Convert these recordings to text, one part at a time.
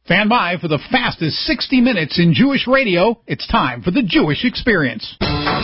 Stand by for the fastest 60 minutes in Jewish radio. It's time for the Jewish Experience.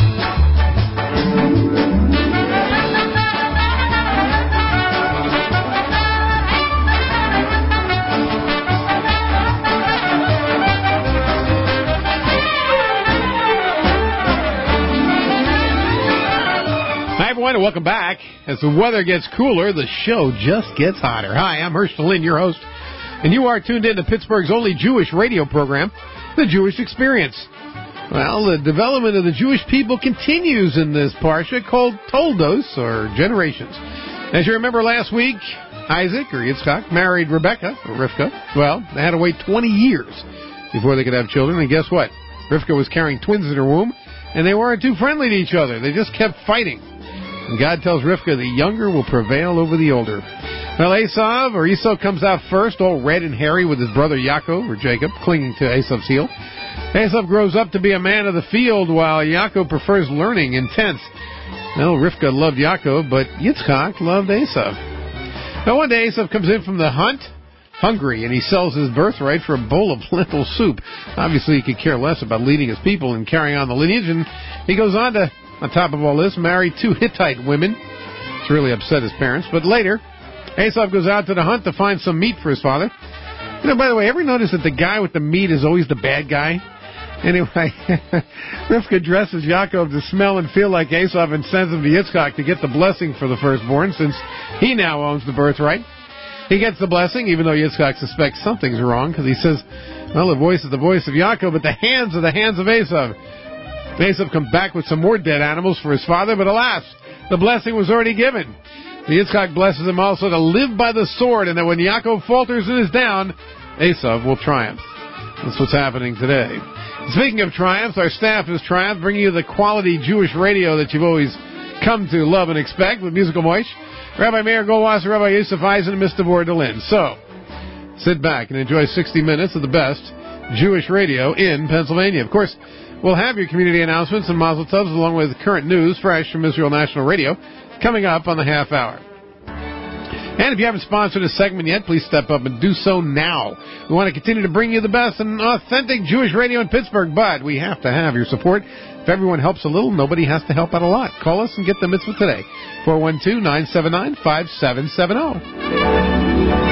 Hi, everyone, and welcome back. As the weather gets cooler, the show just gest hotter. Hi, I'm Herschel Lynn, your host, and you are tuned in to Pittsburgh's only Jewish radio program, The Jewish Experience. Well, the development of the Jewish people continues in this parsha called Toldos, or Generations. As you remember last week, Isaac, or Yitzchak, married Rebecca, or Rivka. Well, they had to wait 20 years before they could have children, and guess what? Rivka was carrying twins in her womb, and they weren't too friendly to each other. They just kept fighting. And God tells Rivka the younger will prevail over the older. Well, Esau comes out first, all red and hairy with his brother Yaakov, or Jacob, clinging to Esau's heel. Esau grows up to be a man of the field, while Yaakov prefers learning and tents. Well, Rivka loved Yaakov, but Yitzchak loved Esau. Now, one day Esau comes in from the hunt, hungry, and he sells his birthright for a bowl of lentil soup. Obviously, he could care less about leading his people and carrying on the lineage, and he goes on to, on top of all this, marry 2 Hittite women. It's really upset his parents. But later, Esau goes out to the hunt to find some meat for his father. You know, by the way, ever notice that the guy with the meat is always the bad guy? Anyway, Rivka dresses Yaakov to smell and feel like Esau and sends him to Yitzchak to get the blessing for the firstborn, since he now owns the birthright. He gets the blessing, even though Yitzchak suspects something's wrong, because he says, well, the voice is the voice of Yaakov, but the hands are the hands of Esau. Esau comes back with some more dead animals for his father, but alas, the blessing was already given. Yitzchak blesses him also to live by the sword, and that when Yaakov falters and is down, Esau will triumph. That's what's happening today. Speaking of triumphs, our staff has triumphed, bringing you the quality Jewish radio that you've always come to love and expect with Musical Moish, Rabbi Meir Goldwasser, Rabbi Yosef Eisen, and Mr. Vordalin. So, sit back and enjoy 60 minutes of the best Jewish radio in Pennsylvania. Of course, we'll have your community announcements and mazel tovs along with current news fresh from Israel National Radio coming up on the half hour. And if you haven't sponsored a segment yet, please step up and do so now. We want to continue to bring you the best and authentic Jewish radio in Pittsburgh, but we have to have your support. If everyone helps a little, nobody has to help out a lot. Call us and get the mitzvah today. 412-979-5770.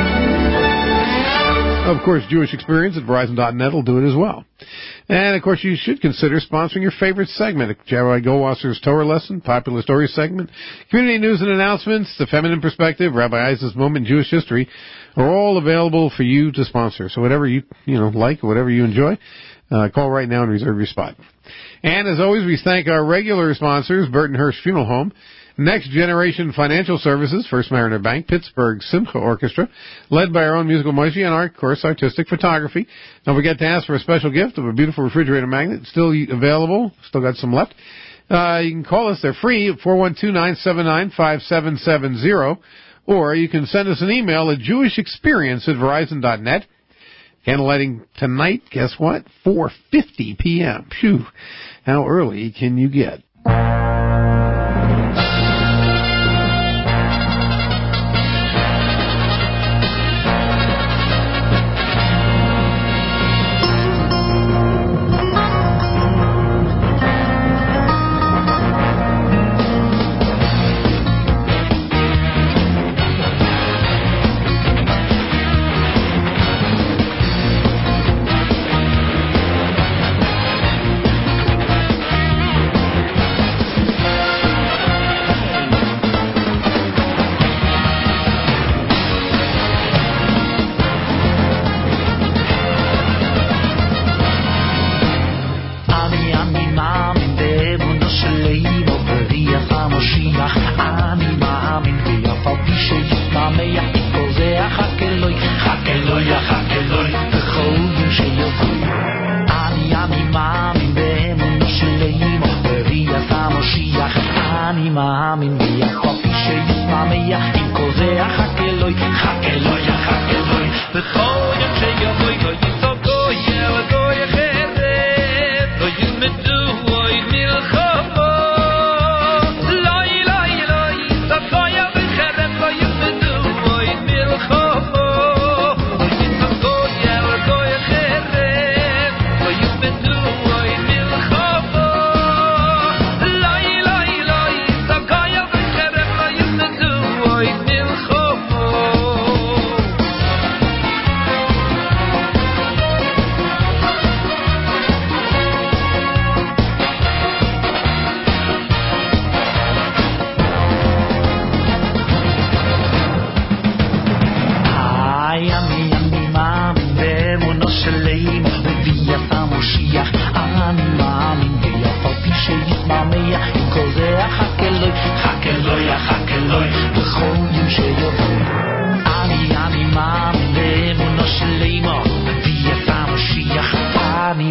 Of course, Jewish Experience at Verizon.net will do it as well. And, of course, you should consider sponsoring your favorite segment. Rabbi Goldwasser's Torah Lesson, Popular Stories segment, Community News and Announcements, The Feminine Perspective, Rabbi Eisen's Moment in Jewish History are all available for you to sponsor. So whatever you like, whatever you enjoy, call right now and reserve your spot. And, as always, we thank our regular sponsors, Burton Hirsch Funeral Home, Next Generation Financial Services, First Mariner Bank, Pittsburgh Simcha Orchestra, led by our own Musical Moishi, and our, of course, artistic photography. Don't forget to ask for a special gift of a beautiful refrigerator magnet. Still available. Still got some left. You can call us. They're free at 412-979-5770. Or you can send us an email at jewishexperience@verizon.net. Candlelighting tonight, guess what? 4:50 p.m. Phew. How early can you get?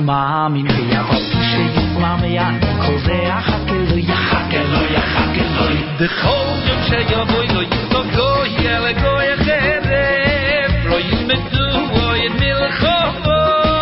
מאמין ויבוא שישמע כל זה החכלוי בכל יום שיבוא לא יסתגו יאללה גוי החרב לא ילמדו או ימלחו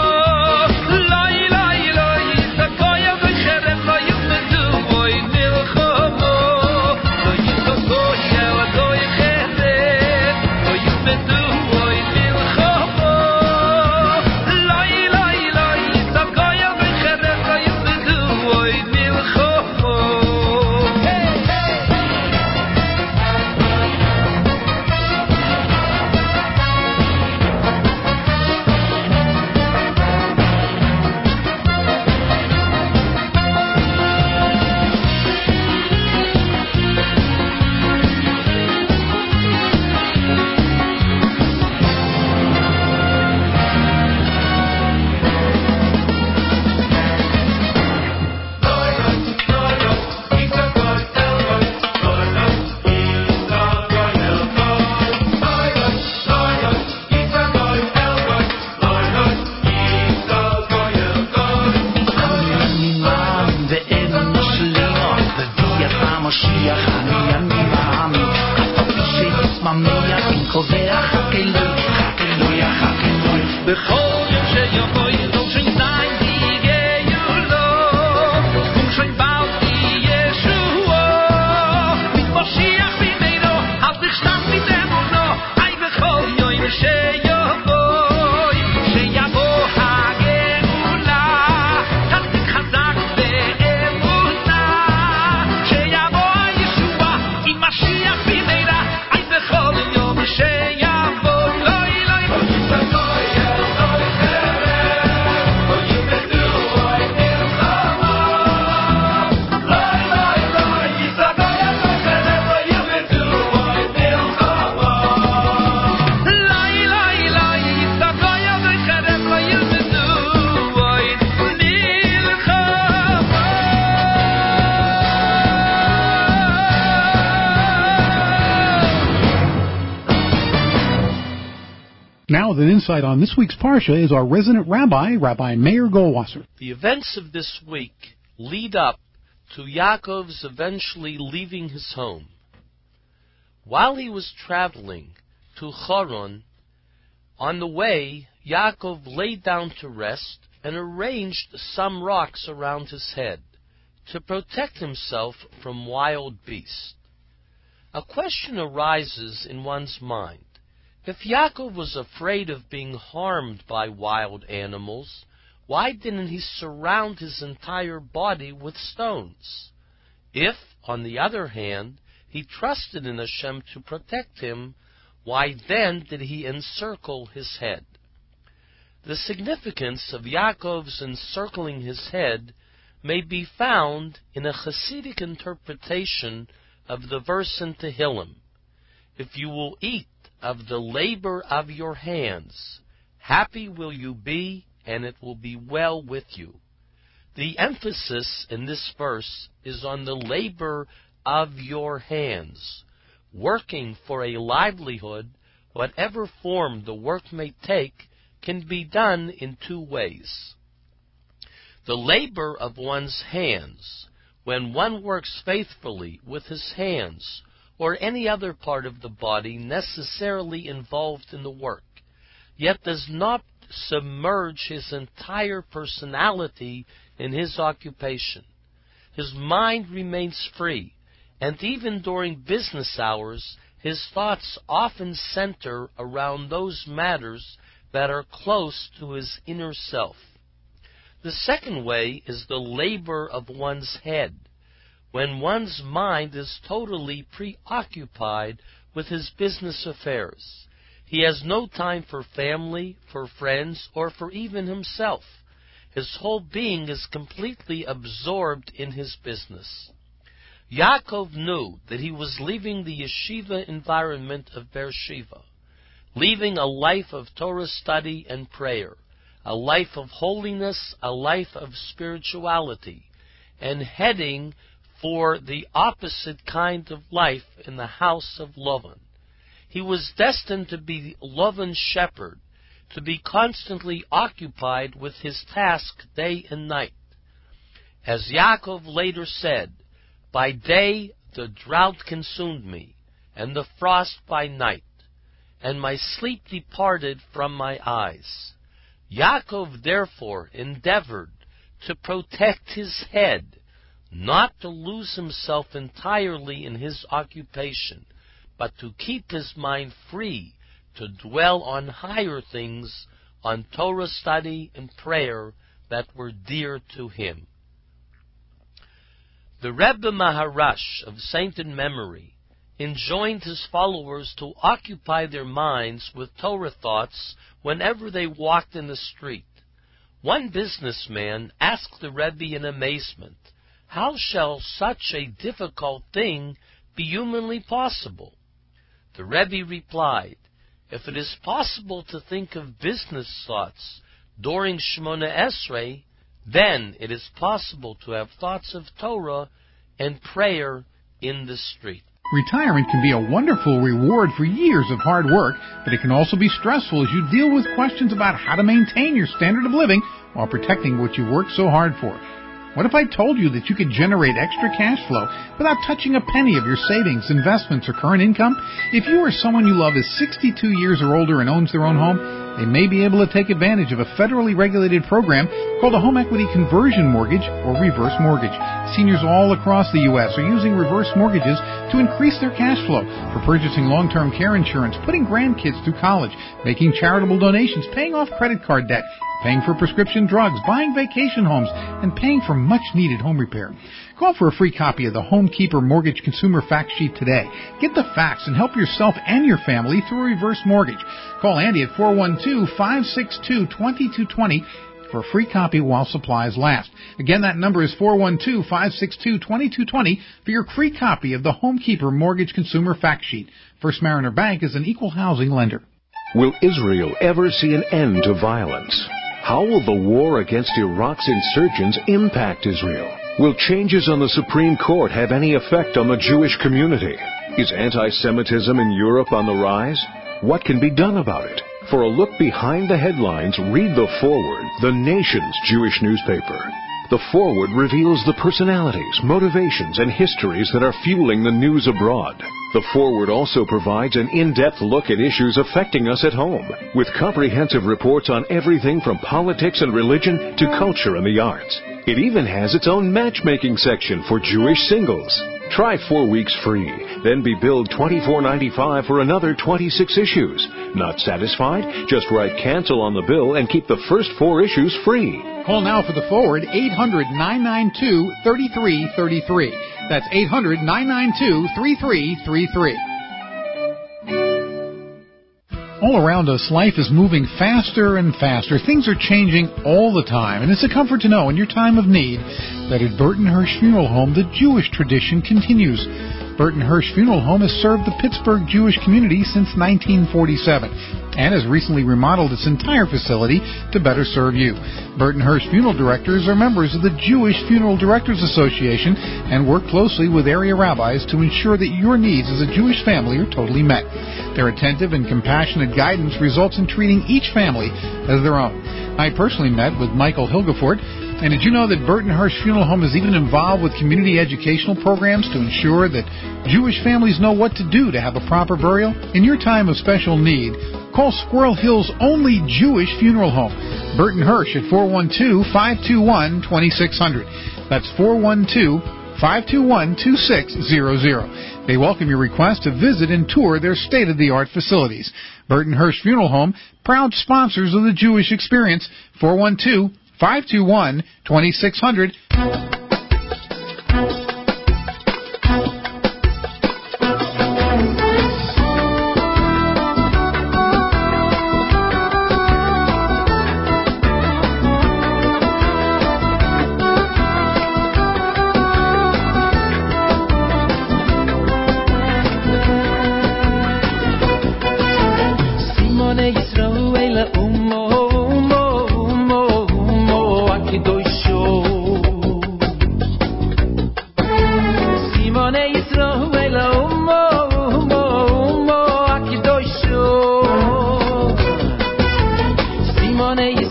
Now with an insight on this week's Parsha is our resident rabbi, Rabbi Meir Goldwasser. The events of this week lead up to Yaakov's eventually leaving his home. While he was traveling to Haran, on the way, Yaakov laid down to rest and arranged some rocks around his head to protect himself from wild beasts. A question arises in one's mind. If Yaakov was afraid of being harmed by wild animals, why didn't he surround his entire body with stones? If, on the other hand, he trusted in Hashem to protect him, why then did he encircle his head? The significance of Yaakov's encircling his head may be found in a Hasidic interpretation of the verse in Tehillim. If you will eat of the labor of your hands, happy will you be, and it will be well with you. The emphasis in this verse is on the labor of your hands. Working for a livelihood, whatever form the work may take, can be done in two ways. The labor of one's hands, when one works faithfully with his hands, or any other part of the body necessarily involved in the work, yet does not submerge his entire personality in his occupation. His mind remains free, and even during business hours, his thoughts often center around those matters that are close to his inner self. The second way is the labor of one's head, when one's mind is totally preoccupied with his business affairs. He has no time for family, for friends, or for even himself. His whole being is completely absorbed in his business. Yaakov knew that he was leaving the yeshiva environment of Beersheba, leaving a life of Torah study and prayer, a life of holiness, a life of spirituality, and heading for the opposite kind of life in the house of Lavan. He was destined to be Lavan's shepherd, to be constantly occupied with his task day and night. As Yaakov later said, "By day the drought consumed me, and the frost by night, and my sleep departed from my eyes." Yaakov therefore endeavored to protect his head, not to lose himself entirely in his occupation, but to keep his mind free to dwell on higher things, on Torah study and prayer that were dear to him. The Rebbe Maharash of sainted memory enjoined his followers to occupy their minds with Torah thoughts whenever they walked in the street. One businessman asked the Rebbe in amazement, "How shall such a difficult thing be humanly possible?" The Rebbe replied, "If it is possible to think of business thoughts during Shemona Esrei, then it is possible to have thoughts of Torah and prayer in the street." Retirement can be a wonderful reward for years of hard work, but it can also be stressful as you deal with questions about how to maintain your standard of living while protecting what you worked so hard for. What if I told you that you could generate extra cash flow without touching a penny of your savings, investments, or current income? If you or someone you love is 62 years or older and owns their own home, they may be able to take advantage of a federally regulated program called a home equity conversion mortgage or reverse mortgage. Seniors all across the U.S. are using reverse mortgages to increase their cash flow for purchasing long-term care insurance, putting grandkids through college, making charitable donations, paying off credit card debt, paying for prescription drugs, buying vacation homes, and paying for much-needed home repair. Call for a free copy of the Homekeeper Mortgage Consumer Fact Sheet today. Get the facts and help yourself and your family through a reverse mortgage. Call Andy at 412-562-2220 for a free copy while supplies last. Again, that number is 412-562-2220 for your free copy of the Homekeeper Mortgage Consumer Fact Sheet. First Mariner Bank is an equal housing lender. Will Israel ever see an end to violence? How will the war against Iraq's insurgents impact Israel? Will changes on the Supreme Court have any effect on the Jewish community? Is anti-Semitism in Europe on the rise? What can be done about it? For a look behind the headlines, read The Forward, the nation's Jewish newspaper. The Forward reveals the personalities, motivations, and histories that are fueling the news abroad. The Forward also provides an in-depth look at issues affecting us at home, with comprehensive reports on everything from politics and religion to culture and the arts. It even has its own matchmaking section for Jewish singles. Try 4 weeks free, then be billed $24.95 for another 26 issues. Not satisfied? Just write cancel on the bill and keep the first 4 issues free. Call now for The Forward, 800-992-3333. That's 800-992-3333. All around us, life is moving faster and faster. Things are changing all the time, and it's a comfort to know in your time of need that at Burton Hirsch Funeral Home, the Jewish tradition continues. Burton Hirsch Funeral Home has served the Pittsburgh Jewish community since 1947 and has recently remodeled its entire facility to better serve you. Burton Hirsch Funeral Directors are members of the Jewish Funeral Directors Association and work closely with area rabbis to ensure that your needs as a Jewish family are totally met. Their attentive and compassionate guidance results in treating each family as their own. I personally met with Michael Hilgefort. And did you know that Burton Hirsch Funeral Home is even involved with community educational programs to ensure that Jewish families know what to do to have a proper burial? In your time of special need, call Squirrel Hill's only Jewish funeral home, Burton Hirsch, at 412-521-2600. That's 412-521-2600. They welcome your request to visit and tour their state-of-the-art facilities. Burton Hirsch Funeral Home, proud sponsors of the Jewish Experience, 412-521-2600.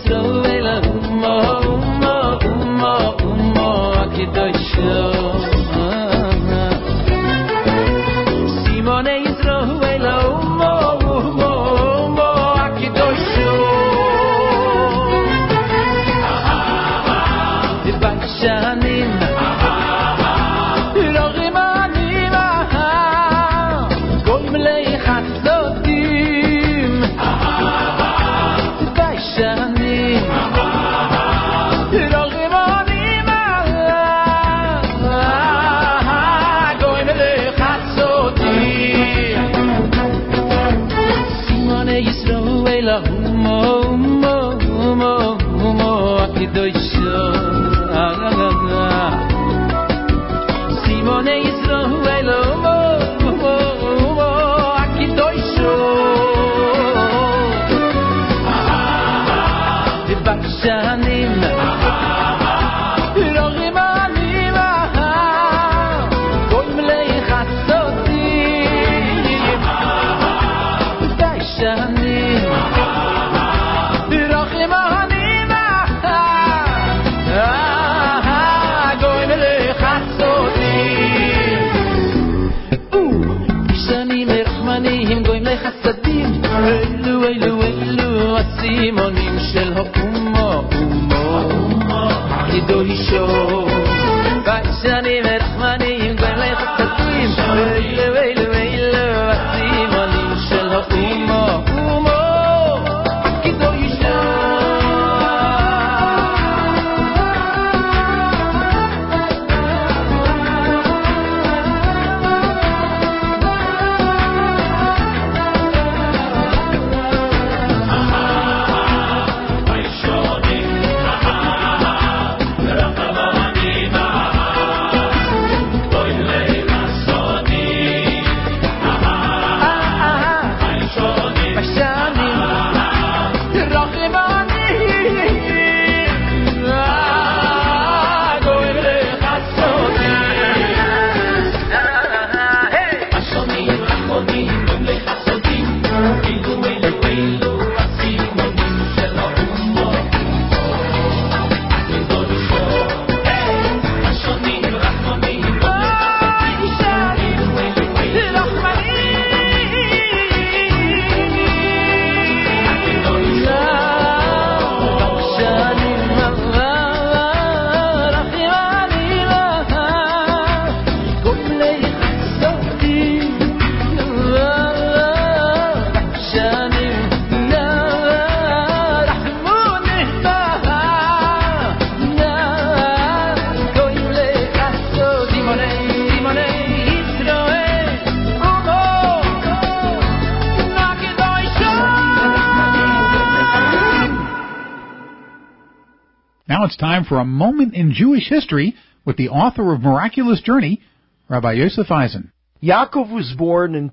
Now it's time for a moment in Jewish history with the author of Miraculous Journey, Rabbi Yosef Eisen. Yaakov was born in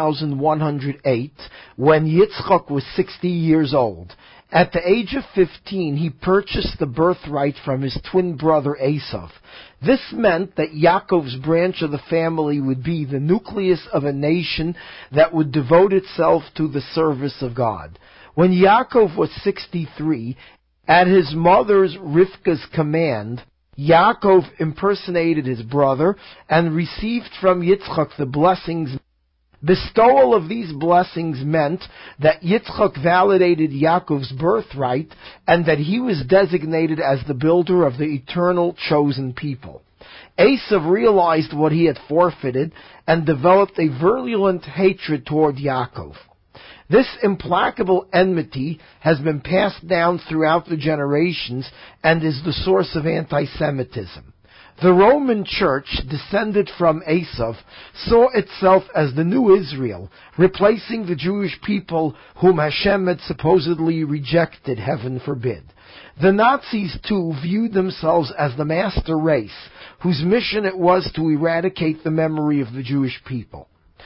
2108 when Yitzchak was 60 years old. At the age of 15, he purchased the birthright from his twin brother Esav. This meant that Yaakov's branch of the family would be the nucleus of a nation that would devote itself to the service of God. When Yaakov was 63, at his mother's Rivka's command, Yaakov impersonated his brother and received from Yitzchak the blessings. Bestowal of these blessings meant that Yitzchak validated Yaakov's birthright and that he was designated as the builder of the eternal chosen people. Esav realized what he had forfeited and developed a virulent hatred toward Yaakov. This implacable enmity has been passed down throughout the generations and is the source of anti-Semitism. The Roman Church, descended from Esav, saw itself as the new Israel, replacing the Jewish people whom Hashem had supposedly rejected, heaven forbid. The Nazis, too, viewed themselves as the master race, whose mission it was to eradicate the memory of the Jewish people.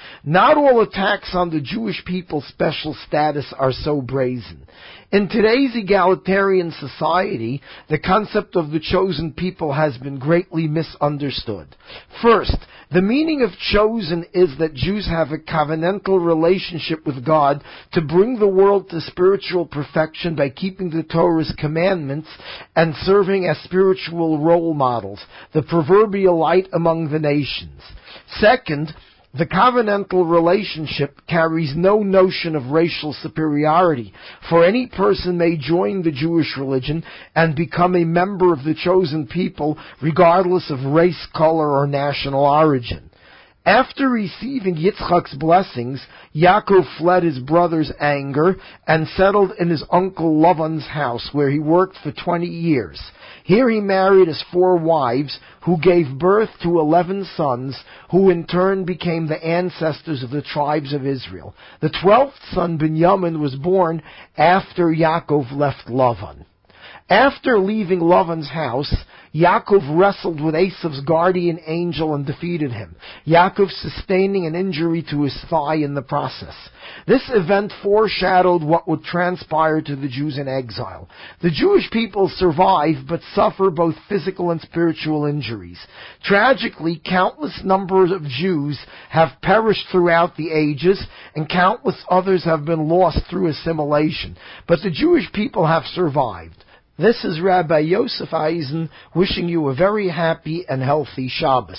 Not all attacks on the Jewish people's special status are so brazen. In today's egalitarian society, the concept of the chosen people has been greatly misunderstood. First, the meaning of chosen is that Jews have a covenantal relationship with God to bring the world to spiritual perfection by keeping the Torah's commandments and serving as spiritual role models, the proverbial light among the nations. Second, the covenantal relationship carries no notion of racial superiority, for any person may join the Jewish religion and become a member of the chosen people regardless of race, color, or national origin. After receiving Yitzchak's blessings, Yaakov fled his brother's anger and settled in his uncle Lavan's house, where he worked for 20 years. Here he married his 4 wives, who gave birth to 11 sons, who in turn became the ancestors of the tribes of Israel. The 12th son, Binyamin, was born after Yaakov left Lavan. After leaving Lavan's house, Yaakov wrestled with Esav's guardian angel and defeated him, Yaakov sustaining an injury to his thigh in the process. This event foreshadowed what would transpire to the Jews in exile. The Jewish people survive, but suffer both physical and spiritual injuries. Tragically, countless numbers of Jews have perished throughout the ages, and countless others have been lost through assimilation. But the Jewish people have survived. This is Rabbi Yosef Eisen wishing you a very happy and healthy Shabbos.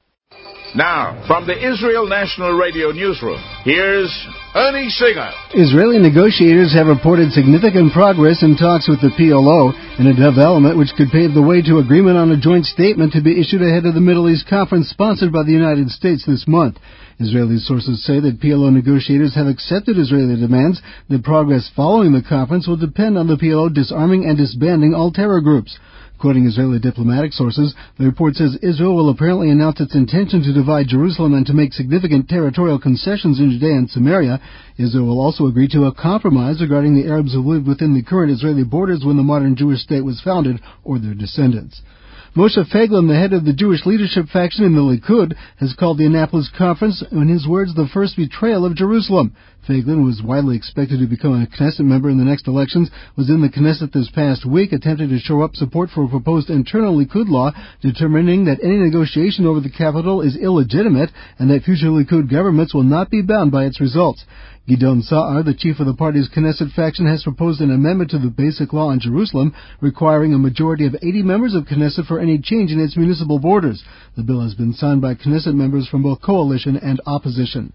Now, from the Israel National Radio Newsroom, here's Ernie Singer. Israeli negotiators have reported significant progress in talks with the PLO in a development which could pave the way to agreement on a joint statement to be issued ahead of the Middle East conference sponsored by the United States this month. Israeli sources say that PLO negotiators have accepted Israeli demands. The progress following the conference will depend on the PLO disarming and disbanding all terror groups. Quoting Israeli diplomatic sources, the report says Israel will apparently announce its intention to divide Jerusalem and to make significant territorial concessions in Judea and Samaria. Israel will also agree to a compromise regarding the Arabs who lived within the current Israeli borders when the modern Jewish state was founded, or their descendants. Moshe Feiglin, the head of the Jewish leadership faction in the Likud, has called the Annapolis conference, in his words, the first betrayal of Jerusalem. Feiglin, who was widely expected to become a Knesset member in the next elections, was in the Knesset this past week, attempting to shore up support for a proposed internal Likud law, determining that any negotiation over the capital is illegitimate and that future Likud governments will not be bound by its results. Gidon Sa'ar, the chief of the party's Knesset faction, has proposed an amendment to the Basic Law on Jerusalem, requiring a majority of 80 members of Knesset for any change in its municipal borders. The bill has been signed by Knesset members from both coalition and opposition.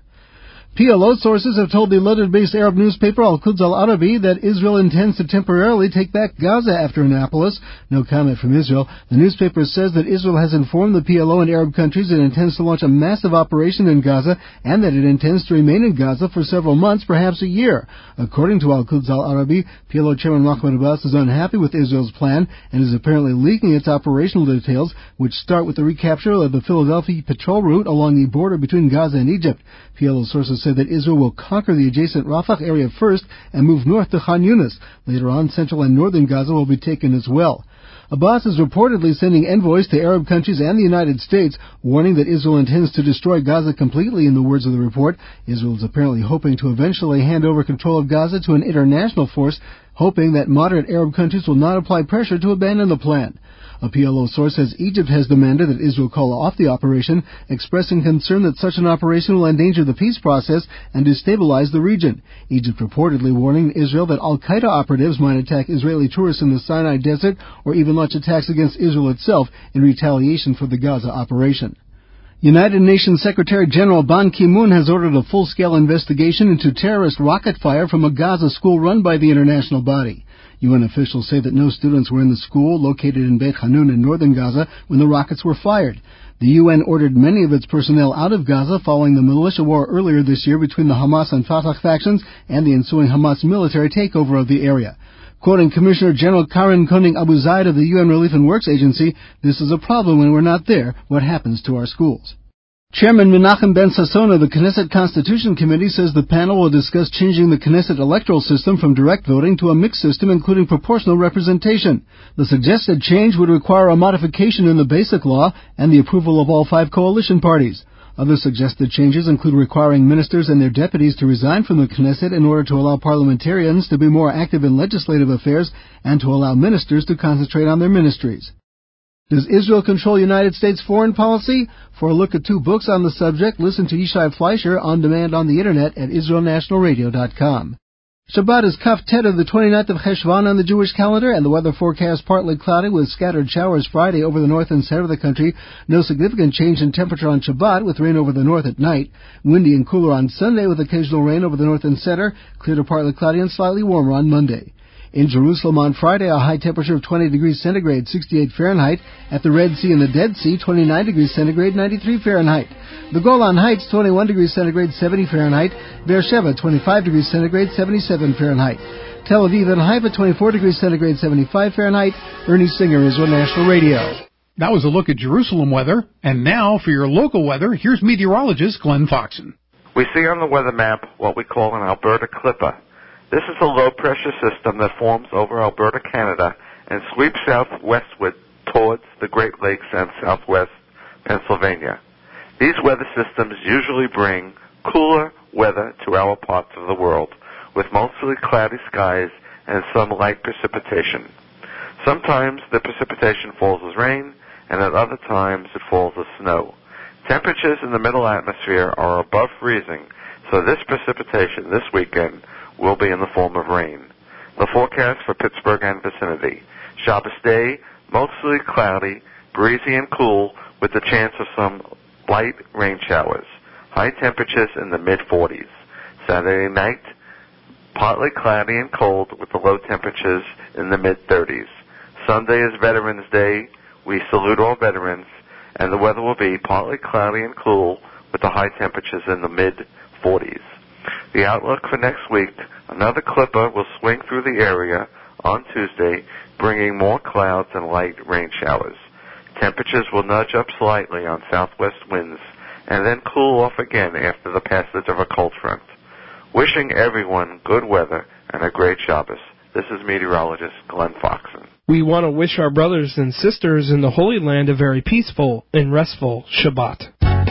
PLO sources have told the London-based Arab newspaper Al-Quds Al-Arabi that Israel intends to temporarily take back Gaza after Annapolis. No comment from Israel. The newspaper says that Israel has informed the PLO and Arab countries it intends to launch a massive operation in Gaza and that it intends to remain in Gaza for several months, perhaps a year. According to Al-Quds Al-Arabi, PLO chairman Mahmoud Abbas is unhappy with Israel's plan and is apparently leaking its operational details, which start with the recapture of the Philadelphia patrol route along the border between Gaza and Egypt. PLO sources said that Israel will conquer the adjacent Rafah area first and move north to Khan Yunis. Later on, central and northern Gaza will be taken as well. Abbas is reportedly sending envoys to Arab countries and the United States, warning that Israel intends to destroy Gaza completely, in the words of the report. Israel is apparently hoping to eventually hand over control of Gaza to an international force, hoping that moderate Arab countries will not apply pressure to abandon the plan. A PLO source says Egypt has demanded that Israel call off the operation, expressing concern that such an operation will endanger the peace process and destabilize the region. Egypt reportedly warning Israel that al-Qaeda operatives might attack Israeli tourists in the Sinai Desert or even launch attacks against Israel itself in retaliation for the Gaza operation. United Nations Secretary General Ban Ki-moon has ordered a full-scale investigation into terrorist rocket fire from a Gaza school run by the international body. UN officials say that no students were in the school located in Beit Hanun in northern Gaza when the rockets were fired. The UN ordered many of its personnel out of Gaza following the militia war earlier this year between the Hamas and Fatah factions and the ensuing Hamas military takeover of the area. Quoting Commissioner General Karen Koenig Abu Zaid of the UN Relief and Works Agency, "This is a problem when we're not there. What happens to our schools?" Chairman Menachem Ben-Sasson of the Knesset Constitution Committee says the panel will discuss changing the Knesset electoral system from direct voting to a mixed system including proportional representation. The suggested change would require a modification in the Basic Law and the approval of all 5 coalition parties. Other suggested changes include requiring ministers and their deputies to resign from the Knesset in order to allow parliamentarians to be more active in legislative affairs and to allow ministers to concentrate on their ministries. Does Israel control United States foreign policy? For a look at 2 books on the subject, listen to Yishai Fleischer on demand on the Internet at IsraelNationalRadio.com. Shabbat is Kaf Tet of the 29th of Cheshvan on the Jewish calendar, and the weather forecast partly cloudy with scattered showers Friday over the north and center of the country. No significant change in temperature on Shabbat, with rain over the north at night. Windy and cooler on Sunday with occasional rain over the north and center. Clear to partly cloudy and slightly warmer on Monday. In Jerusalem on Friday, a high temperature of 20 degrees centigrade, 68 Fahrenheit. At the Red Sea and the Dead Sea, 29 degrees centigrade, 93 Fahrenheit. The Golan Heights, 21 degrees centigrade, 70 Fahrenheit. Beersheba, 25 degrees centigrade, 77 Fahrenheit. Tel Aviv and Haifa, 24 degrees centigrade, 75 Fahrenheit. Ernie Singer, Israel National Radio. That was a look at Jerusalem weather. And now, for your local weather, here's meteorologist Glenn Foxen. We see on the weather map what we call an Alberta Clipper. This is a low-pressure system that forms over Alberta, Canada, and sweeps southwestward towards the Great Lakes and southwest Pennsylvania. These weather systems usually bring cooler weather to our parts of the world, with mostly cloudy skies and some light precipitation. Sometimes the precipitation falls as rain, and at other times it falls as snow. Temperatures in the middle atmosphere are above freezing, so this precipitation this weekend will be in the form of rain. The forecast for Pittsburgh and vicinity. Shabbos day, mostly cloudy, breezy and cool, with the chance of some light rain showers. High temperatures in the mid-40s. Saturday night, partly cloudy and cold, with the low temperatures in the mid-30s. Sunday is Veterans Day. We salute all veterans, and the weather will be partly cloudy and cool, with the high temperatures in the mid-40s. The outlook for next week, another clipper will swing through the area on Tuesday, bringing more clouds and light rain showers. Temperatures will nudge up slightly on southwest winds and then cool off again after the passage of a cold front. Wishing everyone good weather and a great Shabbos. This is meteorologist Glenn Foxen. We want to wish our brothers and sisters in the Holy Land a very peaceful and restful Shabbat.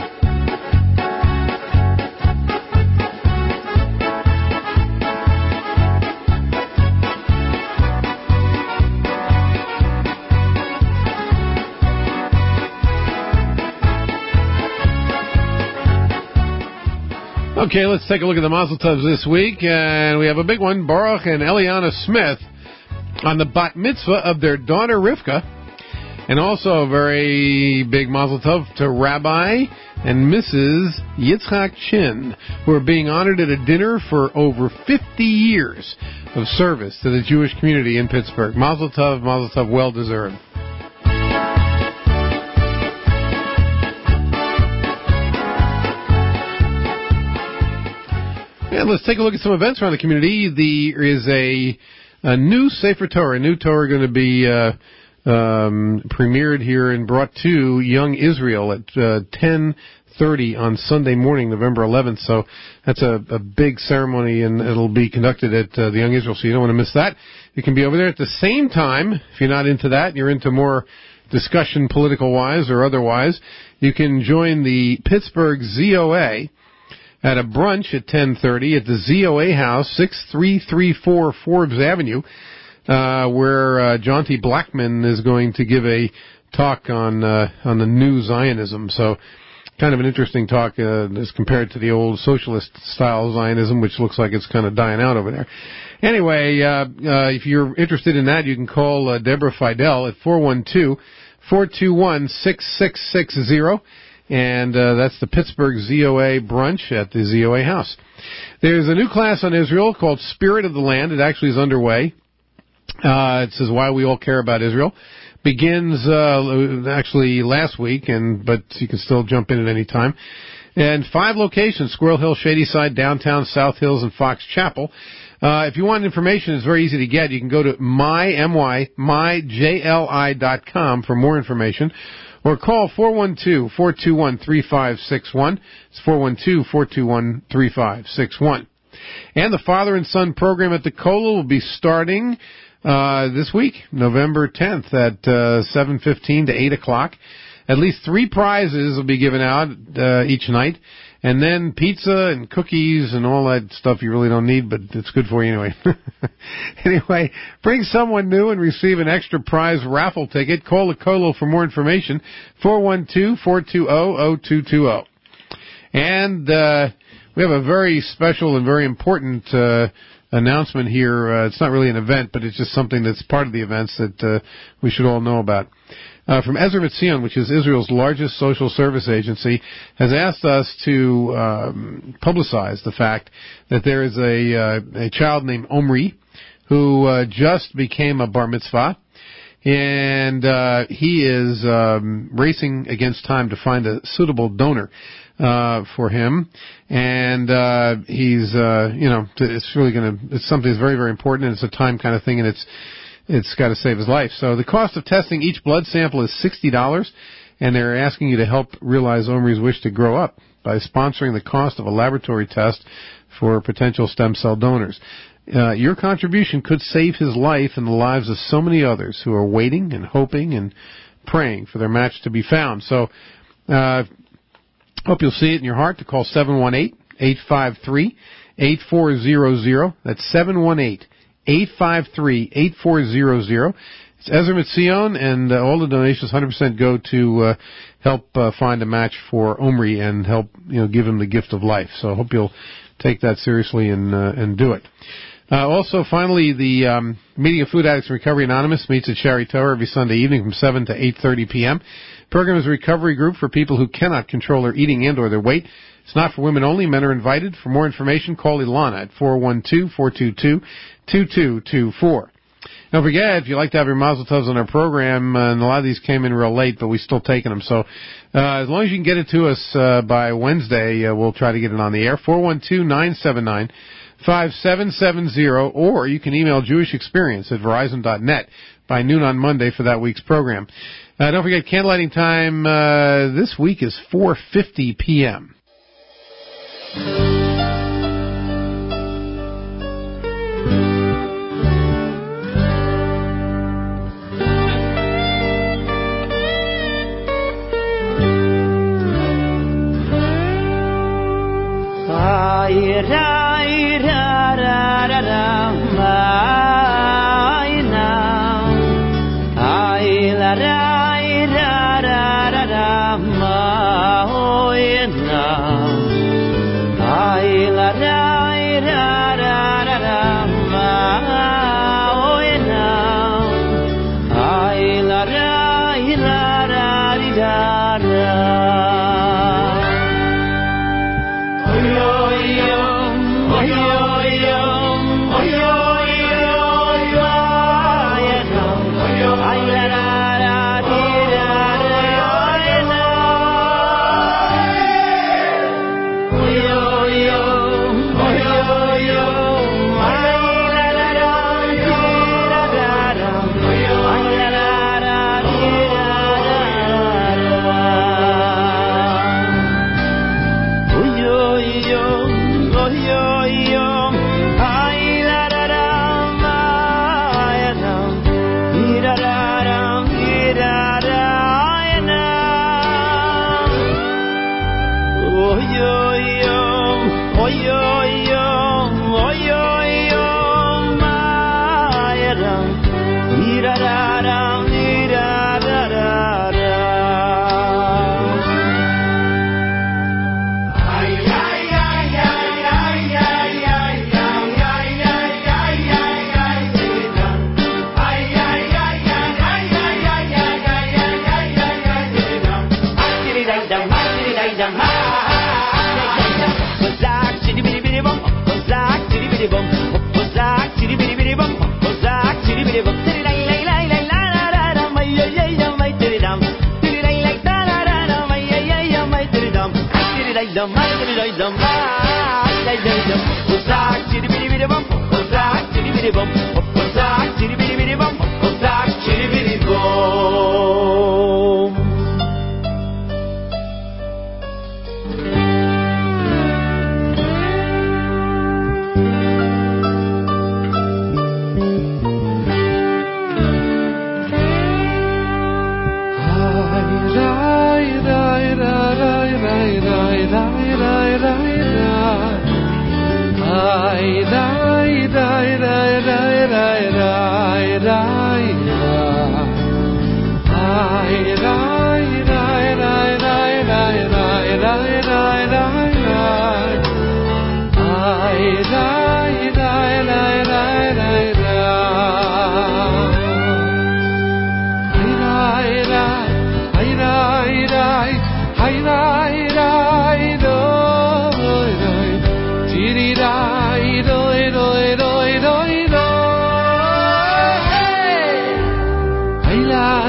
Okay, let's take a look at the Mazel Tovs this week, and we have a big one. Baruch and Eliana Smith on the bat mitzvah of their daughter Rivka, and also a very big Mazel Tov to Rabbi and Mrs. Yitzchak Chin, who are being honored at a dinner for over 50 years of service to the Jewish community in Pittsburgh. Mazel Tov, well deserved. And let's take a look at some events around the community. There is a new Sefer Torah, going to be premiered here and brought to Young Israel at 10:30 on Sunday morning, November 11th. So that's a big ceremony, and it'll be conducted at the Young Israel, so you don't want to miss that. You can be over there at the same time. If you're not into that, you're into more discussion political-wise or otherwise, you can join the Pittsburgh ZOA at a brunch at 10:30 at the ZOA House, 6334 Forbes Avenue, where John T. Blackman is going to give a talk on the new Zionism. So, kind of an interesting talk as compared to the old socialist-style Zionism, which looks like it's kind of dying out over there. Anyway, if you're interested in that, you can call Deborah Fidel at 412-421-6660. And that's the Pittsburgh ZOA brunch at the ZOA House. There's a new class on Israel called Spirit of the Land. It actually is underway. It says Why We All Care About Israel. Begins actually last week, but you can still jump in at any time. And 5 locations: Squirrel Hill, Shadyside, downtown, South Hills, and Fox Chapel. If you want information, it's very easy to get. You can go to myjli.com for more information. Or call 412-421-3561. It's 412-421-3561. And the Father and Son program at the Kollel will be starting this week, November 10th at 7:15 to 8 o'clock. At least 3 prizes will be given out each night. And then pizza and cookies and all that stuff you really don't need, but it's good for you anyway. Anyway, bring someone new and receive an extra prize raffle ticket. Call the Colo for more information, 412-420-0220. And we have a very special and very important announcement here. It's not really an event, but it's just something that's part of the events that we should all know about. From Ezer Mitzion, which is Israel's largest social service agency, has asked us to publicize the fact that there is a child named Omri who just became a bar mitzvah, and he is racing against time to find a suitable donor for him, and he's it's really it's something that's very, very important, and it's a time kind of thing, and it's got to save his life. So the cost of testing each blood sample is $60, and they're asking you to help realize Omri's wish to grow up by sponsoring the cost of a laboratory test for potential stem cell donors. Your contribution could save his life and the lives of so many others who are waiting and hoping and praying for their match to be found. So hope you'll see it in your heart to call 718-853-8400. That's 718-853-8400. It's Ezer Mitzion, and all the donations 100% go to help find a match for Omri and help give him the gift of life. So I hope you'll take that seriously and do it. Also, finally, the Meeting of Food Addicts and Recovery Anonymous meets at Shari Torah every Sunday evening from 7 to 8:30 p.m. The program is a recovery group for people who cannot control their eating and or their weight. It's not for women only. Men are invited. For more information, call Ilana at 412-422-2224. Don't forget, if you'd like to have your Mazel Tovs on our program, and a lot of these came in real late, but we still taking them. So as long as you can get it to us by Wednesday, we'll try to get it on the air. 412-979-5770, or you can email jewishexperience@verizon.net by noon on Monday for that week's program. Don't forget, candlelighting time this week is 4:50 p.m.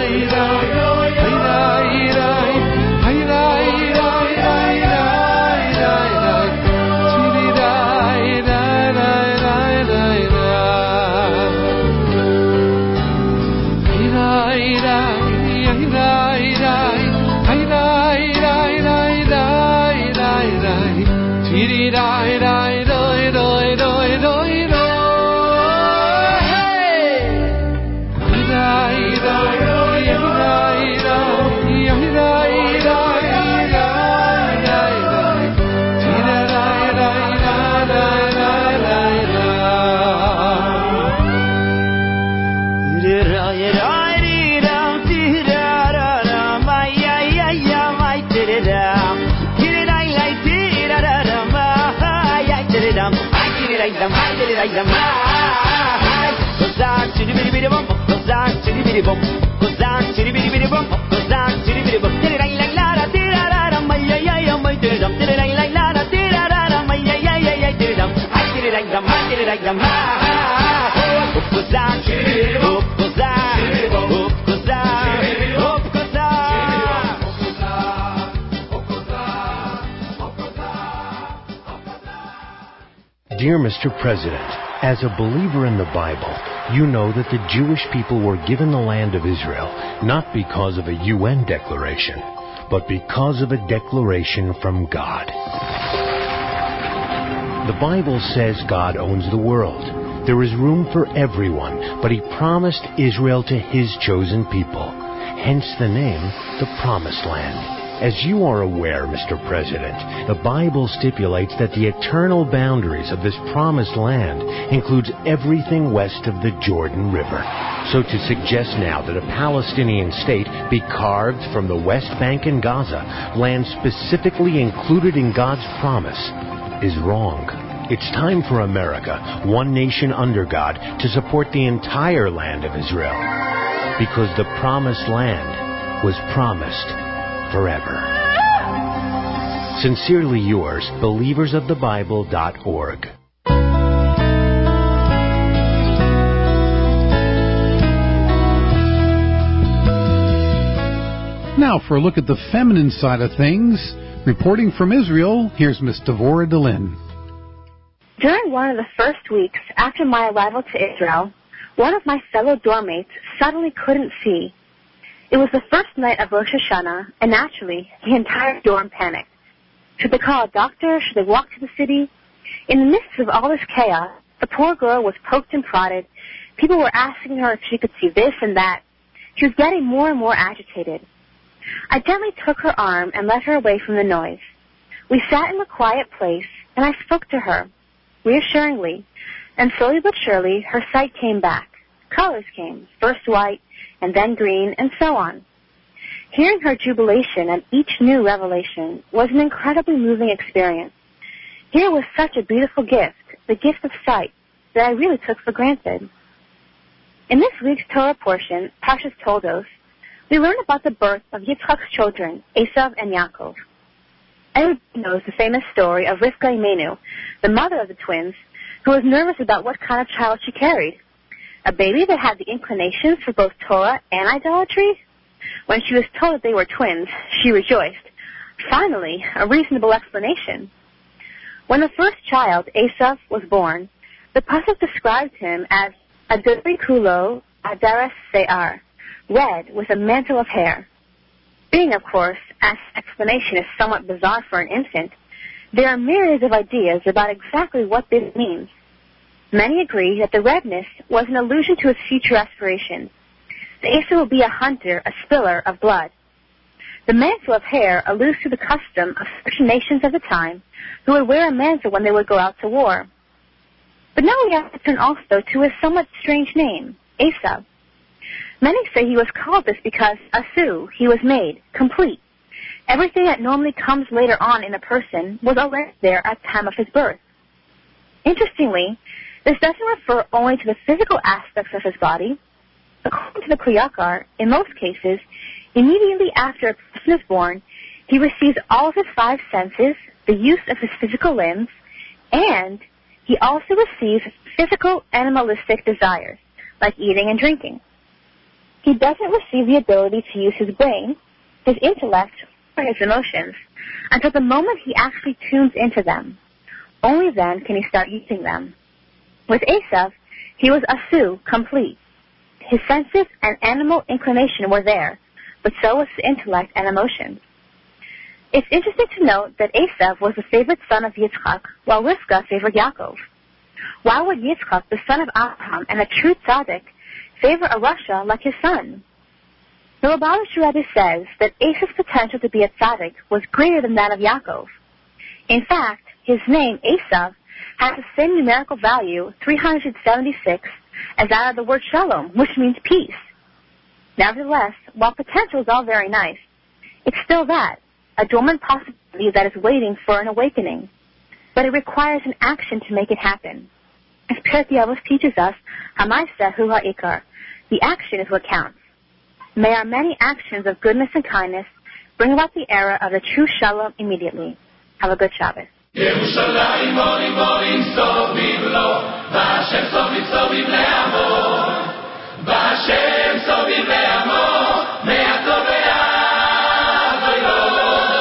Dear Mr. President, as a believer in the Bible, you know that the Jewish people were given the land of Israel not because of a UN declaration, but because of a declaration from God. The Bible says God owns the world. There is room for everyone, but He promised Israel to His chosen people. Hence the name, the Promised Land. As you are aware, Mr. President, the Bible stipulates that the eternal boundaries of this promised land includes everything west of the Jordan River. So to suggest now that a Palestinian state be carved from the West Bank and Gaza, land specifically included in God's promise, is wrong. It's time for America, one nation under God, to support the entire land of Israel. Because the promised land was promised forever. Sincerely yours, believersofthebible.org. Now for a look at the feminine side of things. Reporting from Israel, here's Miss Devorah DeLynn. During one of the first weeks after my arrival to Israel, one of my fellow dormmates suddenly couldn't see. It was the first night of Rosh Hashanah, and naturally, the entire dorm panicked. Should they call a doctor? Should they walk to the city? In the midst of all this chaos, the poor girl was poked and prodded. People were asking her if she could see this and that. She was getting more and more agitated. I gently took her arm and led her away from the noise. We sat in a quiet place, and I spoke to her, reassuringly, and slowly but surely, her sight came back. Colors came, first white, and then green, and so on. Hearing her jubilation at each new revelation was an incredibly moving experience. Here was such a beautiful gift, the gift of sight, that I really took for granted. In this week's Torah portion, Parshas Toldos, we learn about the birth of Yitzchak's children, Esav and Yaakov. Everyone knows the famous story of Rivka Imenu, the mother of the twins, who was nervous about what kind of child she carried. A baby that had the inclinations for both Torah and idolatry? When she was told that they were twins, she rejoiced. Finally, a reasonable explanation. When the first child, Esav, was born, the pasuk described him as Adori Kulo Adaras Se'ar, red with a mantle of hair. Being, of course, as explanation is somewhat bizarre for an infant, there are myriads of ideas about exactly what this means. Many agree that the redness was an allusion to his future aspirations. The Esav will be a hunter, a spiller of blood. The mantle of hair alludes to the custom of certain nations of the time who would wear a mantle when they would go out to war. But now we have to turn also to his somewhat strange name, Esav. Many say he was called this because asu, he was made, complete. Everything that normally comes later on in a person was already there at the time of his birth. Interestingly, this doesn't refer only to the physical aspects of his body. According to the Kli Yakar, in most cases, immediately after a person is born, he receives all of his five senses, the use of his physical limbs, and he also receives physical animalistic desires, like eating and drinking. he doesn't receive the ability to use his brain, his intellect, or his emotions until the moment he actually tunes into them. Only then can he start using them. With Esav, he was asu, complete. His senses and animal inclination were there, but so was his intellect and emotions. It's interesting to note that Esav was the favorite son of Yitzchak, while Rivka favored Yaakov. Why would Yitzchak, the son of Abraham and a true tzaddik, favor a rasha like his son? The Lubavitcher Rebbe says that Esav's potential to be a tzaddik was greater than that of Yaakov. In fact, his name, Esav, has the same numerical value, 376, as that of the word shalom, which means peace. Nevertheless, while potential is all very nice, it's still that, a dormant possibility that is waiting for an awakening. But it requires an action to make it happen. As Pirkei Avos teaches us, Hamaaseh hu ha'ikar, the action is what counts. May our many actions of goodness and kindness bring about the era of the true shalom immediately. Have a good Shabbos. ירושלים מורים מורים סוביב לו והשם סוביב סוביב לעמו והשם סוביב לעמו מהטוב והטוב לו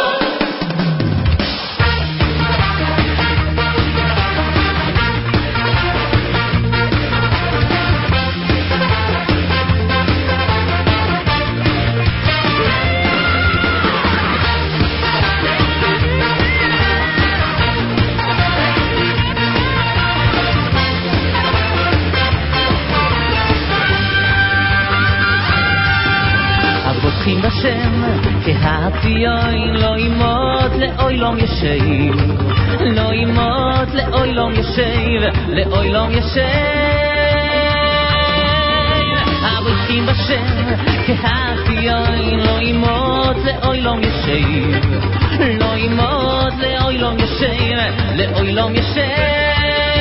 הבוטחים בשם כהציון לא ימות לאוילום ישב לא ימות לאוילום ישב לאוילום ישב הבוטחים בשם כהציון לא ימות לאוילום ישב לא ימות לאוילום ישב לאוילום ישב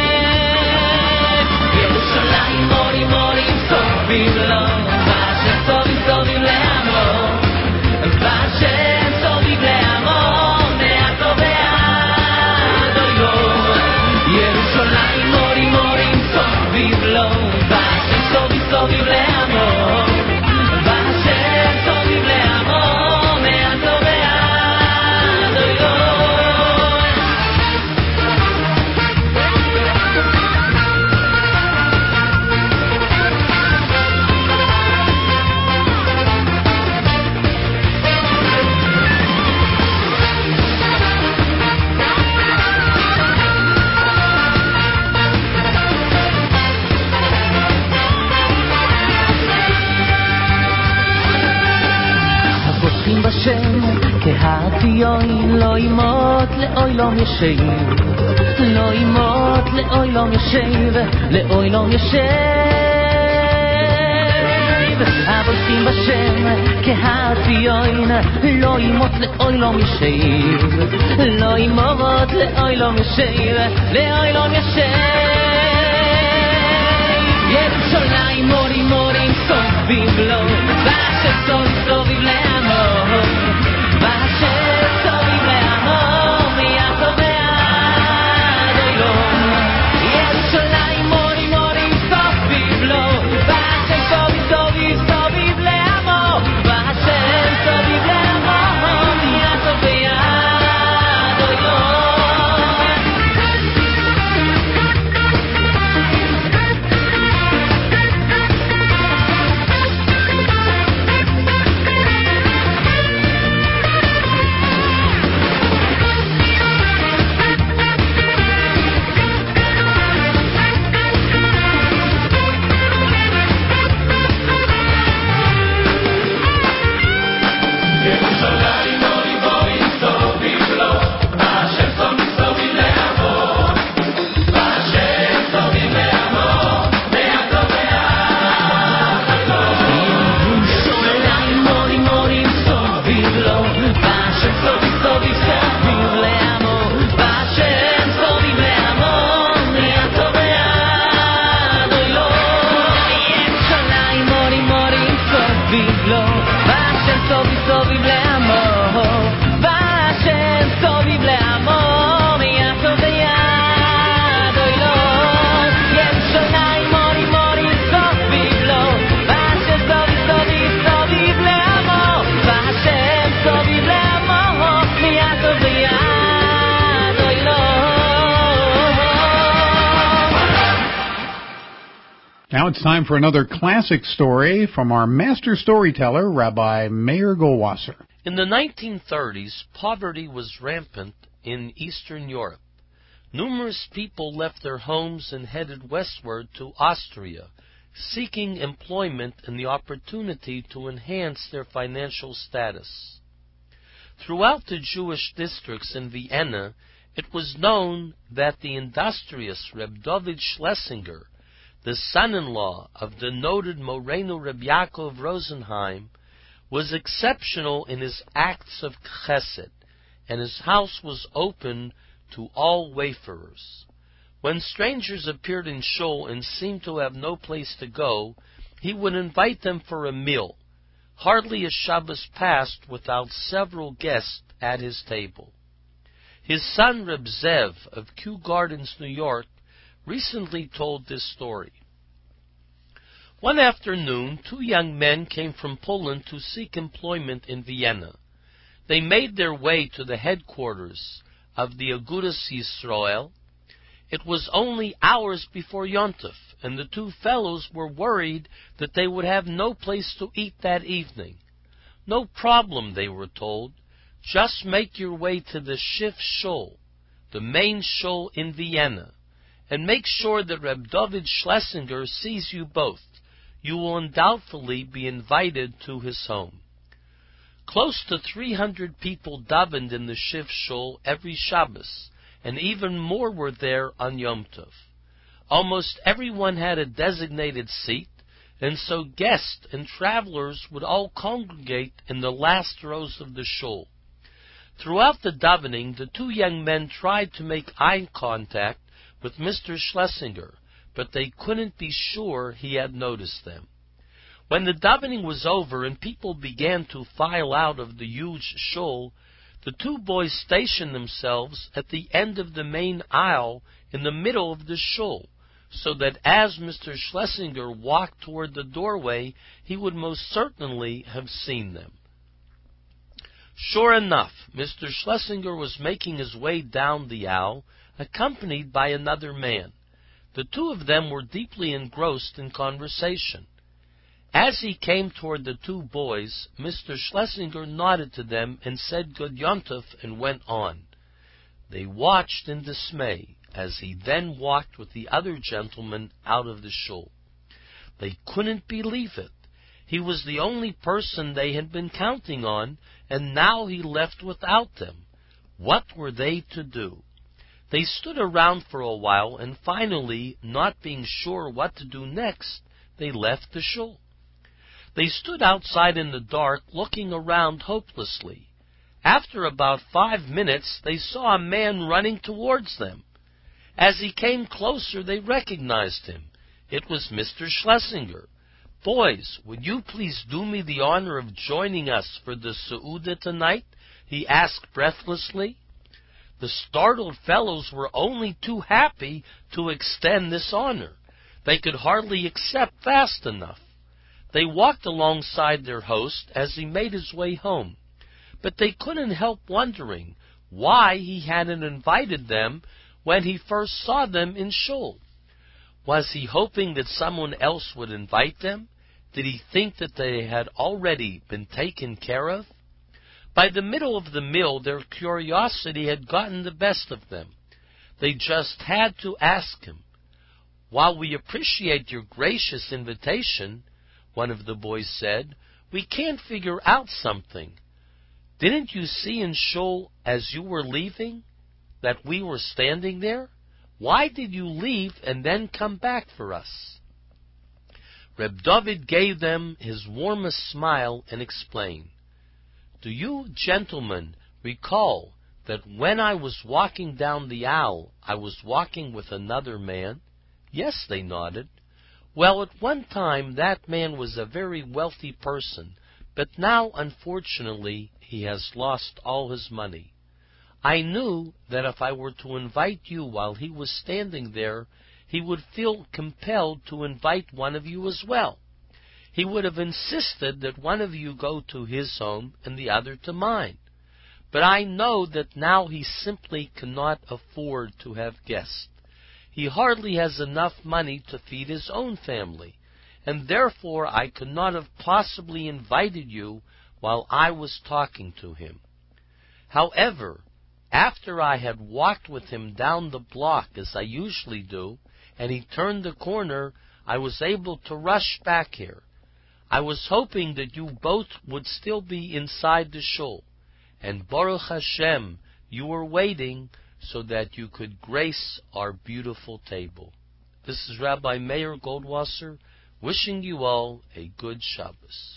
ירושלים מורים מורים סוביב לו והשם סוביב סוביב לעמו והשם סוביב לעמו מהטוב והטוב לו ירושלים מורים מורים סוביב לו והשם סוביב סוביב לעמו והשם סוביב לעמו מהטוב והטוב לו בשם כהציון לא ימות לאוילום ישב לא ימות לאוילום ישב לאוילום ישב הבולטים בשם כהציון לא ימות לאוילום ישב לא ימות לאוילום ישב לאוילום ישב ירושלים מורים מורים סוביב לו והשם סוביב סוביב לעמו והשם סוביב לעמו מהטוב והטוב לו ירושלים מורים מורים סוביב לו והשם סוביב סוביב סוביב לעמו והשם סוביב לעמו מהטוב והטוב לו סוביב Now it's time for another classic story from our master storyteller, Rabbi Meir Goldwasser. In the 1930s, poverty was rampant in Eastern Europe. Numerous people left their homes and headed westward to Austria, seeking employment and the opportunity to enhance their financial status. Throughout the Jewish districts in Vienna, it was known that the industrious Reb David Schlesinger, the son-in-law of the noted Moreno Reb Yaakov Rosenheim, was exceptional in his acts of chesed, and his house was open to all wayfarers. When strangers appeared in Shul and seemed to have no place to go, he would invite them for a meal. Hardly a Shabbos passed without several guests at his table. His son Reb Zev of Kew Gardens, New York, recently told this story. One afternoon, 2 young men came from Poland to seek employment in Vienna. They made their way to the headquarters of the Agudas Yisrael. It was only hours before Yontif, and the 2 fellows were worried that they would have no place to eat that evening. No problem, they were told. Just make your way to the Schiff Shul, the main shul in Vienna, and make sure that Reb David Schlesinger sees you both. You will undoubtedly be invited to his home. Close to 300 people davened in the Schiff Shul every Shabbos, and even more were there on Yom Tov. Almost everyone had a designated seat, and so guests and travelers would all congregate in the last rows of the shul. Throughout the davening, the 2 young men tried to make eye contact with Mr. Schlesinger, but they couldn't be sure he had noticed them. When the davening was over and people began to file out of the huge shul, the 2 boys stationed themselves at the end of the main aisle in the middle of the shul, so that as Mr. Schlesinger walked toward the doorway, he would most certainly have seen them. Sure enough, Mr. Schlesinger was making his way down the aisle, accompanied by another man. The 2 of them were deeply engrossed in conversation. As he came toward the 2 boys, Mr. Schlesinger nodded to them and said Good Yontif and went on. They watched in dismay as he then walked with the other gentleman out of the shul. They couldn't believe it. He was the only person they had been counting on, and now he left without them. What were they to do? They stood around for a while, and finally, not being sure what to do next, they left the shul. They stood outside in the dark, looking around hopelessly. After about 5 minutes, they saw a man running towards them. As he came closer, they recognized him. It was Mr. Schlesinger. Boys, would you please do me the honor of joining us for the Seudah tonight? He asked breathlessly. The startled fellows were only too happy to extend this honor. They could hardly accept fast enough. They walked alongside their host as he made his way home, but they couldn't help wondering why he hadn't invited them when he first saw them in shul. Was he hoping that someone else would invite them? Did he think that they had already been taken care of? By the middle of the meal, their curiosity had gotten the best of them. They just had to ask him. While we appreciate your gracious invitation, one of the boys said, we can't figure out something. Didn't you see in shul as you were leaving that we were standing there? Why did you leave and then come back for us? Reb David gave them his warmest smile and explained, Do you gentlemen recall that when I was walking down the aisle, I was walking with another man? Yes, they nodded. Well, at one time that man was a very wealthy person, but now, unfortunately, he has lost all his money. I knew that if I were to invite you while he was standing there, he would feel compelled to invite one of you as well. He would have insisted that one of you go to his home and the other to mine. But I know that now he simply cannot afford to have guests. He hardly has enough money to feed his own family, and therefore I could not have possibly invited you while I was talking to him. However, after I had walked with him down the block as I usually do, and he turned the corner, I was able to rush back here. I was hoping that you both would still be inside the shul, and Baruch Hashem, you were waiting so that you could grace our beautiful table. This is Rabbi Meir Goldwasser, wishing you all a good Shabbos.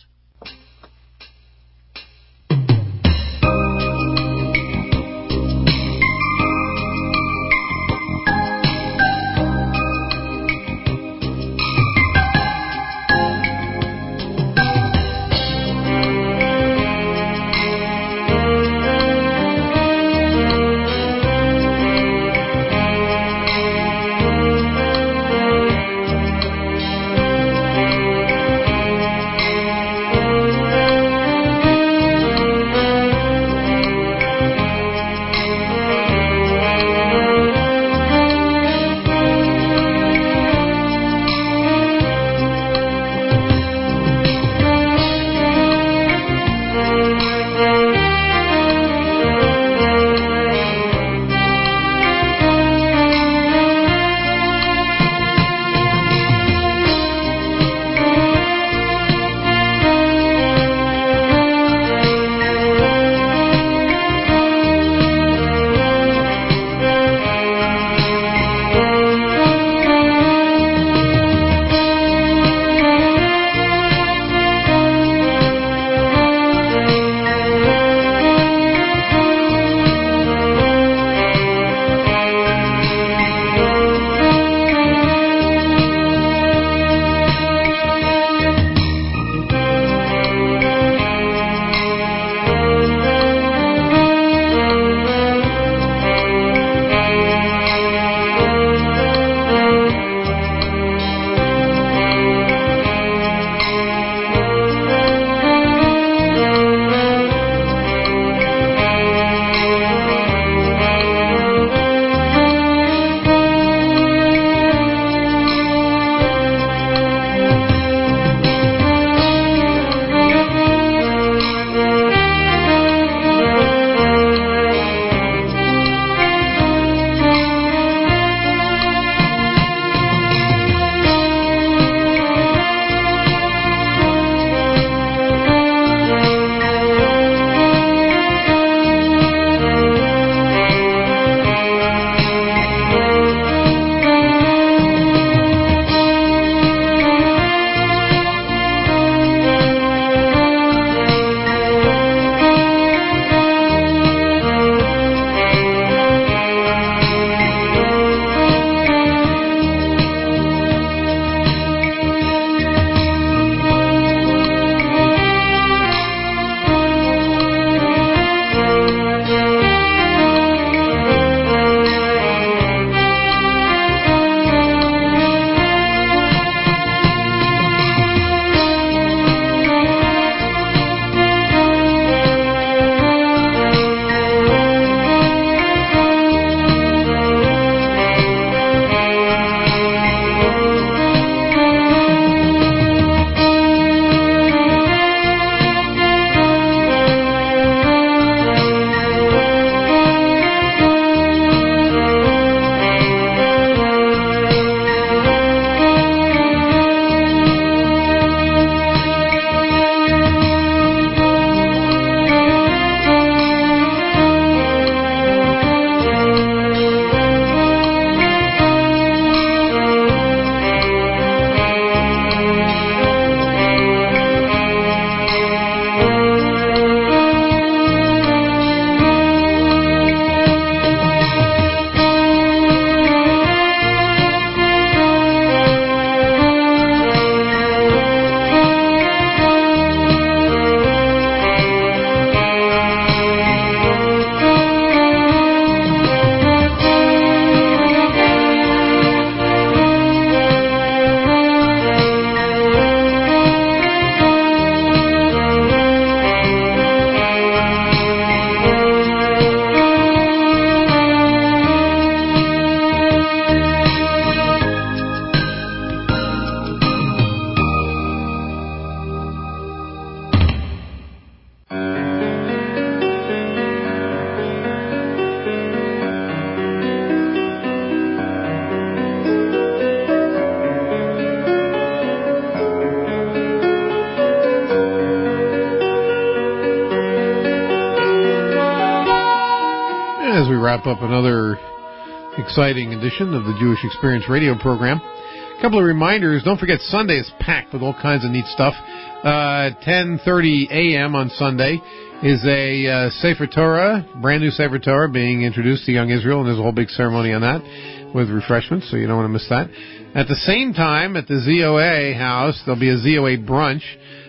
wrap up another exciting edition of the Jewish Experience radio program. A couple of reminders. Don't forget, Sunday is packed with all kinds of neat stuff. 10:30 a.m. on Sunday is a Sefer Torah, brand new Sefer Torah being introduced to Young Israel, and there's a whole big ceremony on that with refreshments, so you don't want to miss that. At the same time, at the ZOA house, there'll be a ZOA brunch,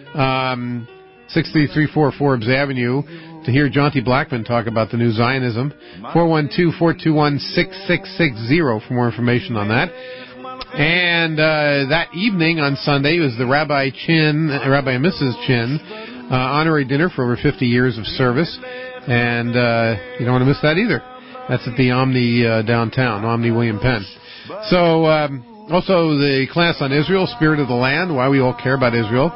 63344 Forbes Avenue, to hear John T. Blackman talk about the new Zionism. 412-421-6660 for more information on that. And that evening on Sunday was the Rabbi and Mrs. Chin honorary dinner for over 50 years of service. And you don't want to miss that either. That's at the Omni downtown, Omni William Penn. So also the class on Israel, Spirit of the Land, why we all care about Israel.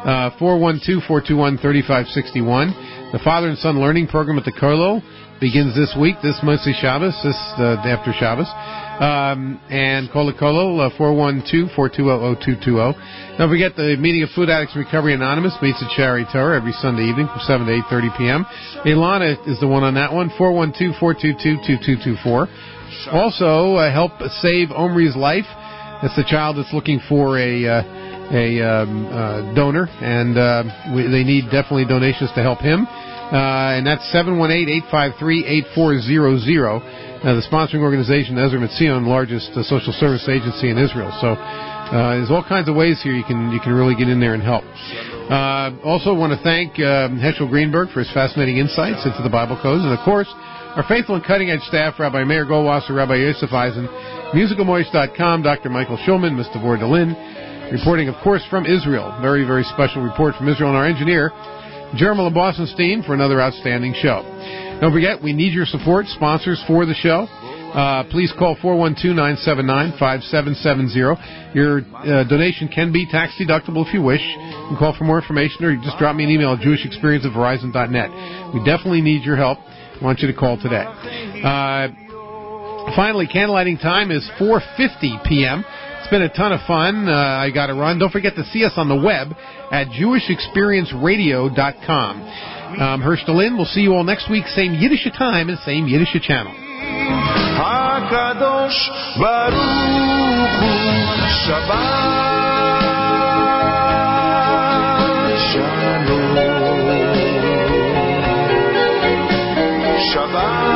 412-421-3561. The Father and Son Learning Program at the Kollel begins this week, this Moshe Shabbos, after Shabbos. And call the Kollel, 412-420-0220. Don't forget the meeting of Food Addicts Recovery Anonymous meets at Shari Torah every Sunday evening from 7 to 8:30 p.m. Ilana is the one on that one, 412-422-2224. Also, help save Omri's life. That's the child that's looking for a donor, and they need definitely donations to help him. And that's 718-853-8400. The sponsoring organization, Ezra Metzion, largest social service agency in Israel. So there's all kinds of ways here you can really get in there and help. Also want to thank Heschel Greenberg for his fascinating insights into the Bible codes, and of course our faithful and cutting-edge staff, Rabbi Meir Goldwasser, Rabbi Yosef Eisen, MusicalMoist.com, Dr. Michael Schulman, Mr. Vordalin, reporting, of course, from Israel. Very, very special report from Israel, and our engineer, Jeremy Bosenstein, for another outstanding show. Don't forget, we need your support, sponsors for the show. Please call 412-979-5770. Your donation can be tax-deductible if you wish. You can call for more information, or you just drop me an email at jewishexperience@verizon.net. We definitely need your help. I want you to call today. Finally, candlelighting time is 4:50 p.m. It's been a ton of fun. I got to run. Don't forget to see us on the web at jewishexperienceradio.com. Hersh Lin. We'll see you all next week, same Yiddish time and same Yiddish channel. HaKadosh Baruch Hu Shabbat Shalom Shabbat